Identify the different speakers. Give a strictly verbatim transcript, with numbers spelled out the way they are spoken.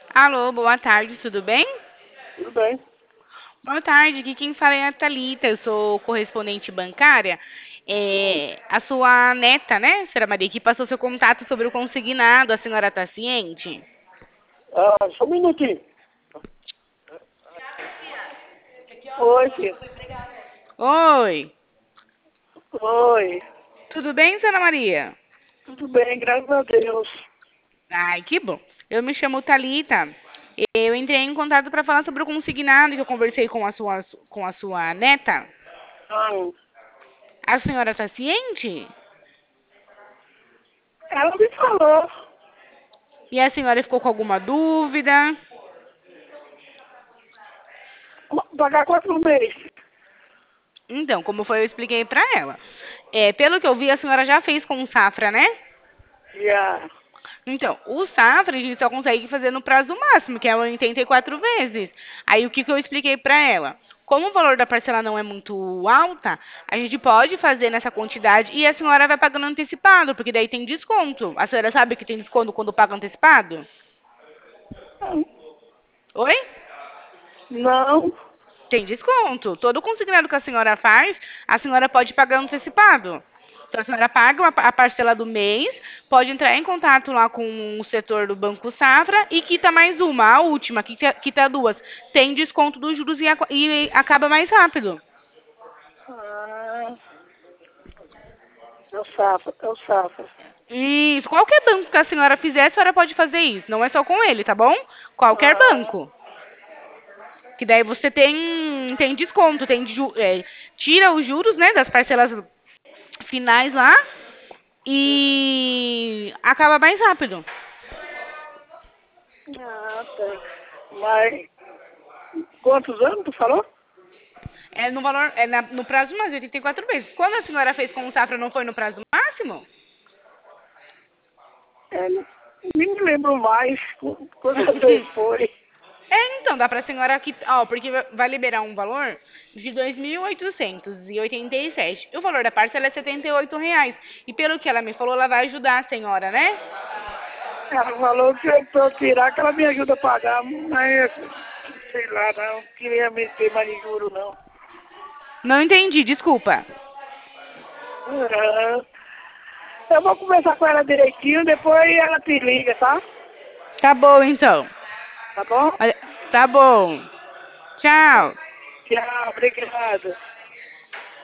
Speaker 1: Alô, boa tarde, tudo bem?
Speaker 2: Tudo bem.
Speaker 1: Boa tarde, aqui quem fala é a Thalita, eu sou correspondente bancária.
Speaker 2: Hum.
Speaker 1: É, a sua neta, né, senhora Maria, que passou seu contato sobre o consignado, a senhora está ciente?
Speaker 2: Ah, só um minutinho. Oi, filho.
Speaker 1: Oi,
Speaker 2: Oi.
Speaker 1: tudo bem, senhora Maria?
Speaker 2: Tudo bem, graças a Deus.
Speaker 1: Ai, que bom. Eu me chamo Thalita. Eu entrei em contato para falar sobre o consignado que eu conversei com a sua, com a sua neta.
Speaker 2: Ah,
Speaker 1: A senhora está ciente?
Speaker 2: ela me falou.
Speaker 1: E a senhora ficou com alguma dúvida?
Speaker 2: Pagar quatro meses.
Speaker 1: Então, como foi, eu expliquei para ela. É, pelo que eu vi, a senhora já fez com o Safra, né?
Speaker 2: Já.
Speaker 1: Então, o Safra a gente só consegue fazer no prazo máximo, que é oitenta e quatro vezes. Aí o que, que eu expliquei para ela? Como o valor da parcela não é muito alta, a gente pode fazer nessa quantidade e a senhora vai pagando antecipado, porque daí tem desconto. A senhora sabe que tem desconto quando paga antecipado? Oi?
Speaker 2: Não.
Speaker 1: Tem desconto. Todo consignado que a senhora faz, a senhora pode pagar antecipado. Então, a senhora paga uma pa- a parcela do mês, pode entrar em contato lá com o setor do Banco Safra e quita mais uma, a última, quita, quita duas. Tem desconto dos juros e, aca- e acaba mais rápido.
Speaker 2: Ah, é o Safra, é o Safra.
Speaker 1: Isso. Qualquer banco que a senhora fizer, a senhora pode fazer isso. Não é só com ele, tá bom? Qualquer
Speaker 2: Ah,
Speaker 1: banco. Que daí você tem, tem desconto, tem ju- é, tira os juros, né, das parcelas finais lá e acaba mais rápido.
Speaker 2: ah, tá. Mas quantos anos tu falou?
Speaker 1: É no valor, é na- no prazo mais oitenta e quatro meses. Quando a senhora fez com o Safra, não foi no prazo máximo?
Speaker 2: É, nem me lembro mais quantas vezes foi.
Speaker 1: É, então, dá pra senhora aqui, ó, porque va- vai liberar um valor de dois mil oitocentos e e oitenta e sete. E o valor da parcela é setenta e oito reais. E pelo que ela me falou, ela vai ajudar a senhora, né?
Speaker 2: Ela falou que eu pra eu tirar que ela me ajuda a pagar, mas sei lá, não queria meter mais em juro, não.
Speaker 1: Não entendi, desculpa.
Speaker 2: Ah, eu vou conversar com ela direitinho, depois ela te liga, tá?
Speaker 1: Tá bom, então.
Speaker 2: Tá bom?
Speaker 1: Olha, tá bom. Tchau.
Speaker 2: Tchau, obrigado.